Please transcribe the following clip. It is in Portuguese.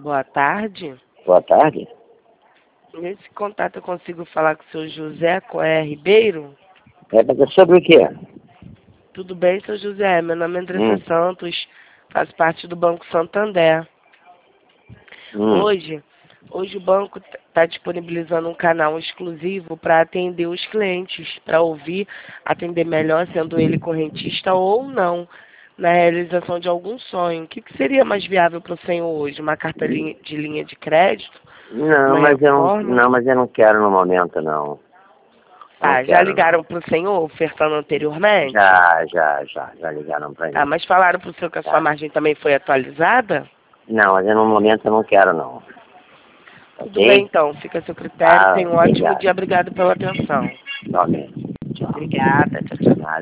Boa tarde. Boa tarde. Nesse contato eu consigo falar com o seu José Coé Ribeiro? É sobre o quê? Tudo bem, seu José? Meu nome é Andressa Santos, faço parte do Banco Santander. Hoje o banco está disponibilizando um canal exclusivo para atender os clientes, para atender melhor, sendo ele correntista ou não, na realização de algum sonho. O que seria mais viável para o senhor hoje? Uma carta de linha de crédito? Não, mas eu não quero no momento, não. Ah, já ligaram para o senhor ofertando anteriormente? Já ligaram para mim. Ah, mas falaram para o senhor que a sua margem também foi atualizada? Não, mas no momento eu não quero, não. Tudo bem, então. Fica a seu critério. Tenha um ótimo Obrigado. dia. Obrigado pela atenção. Ok. Tchau. Obrigada. Tchau, tchau.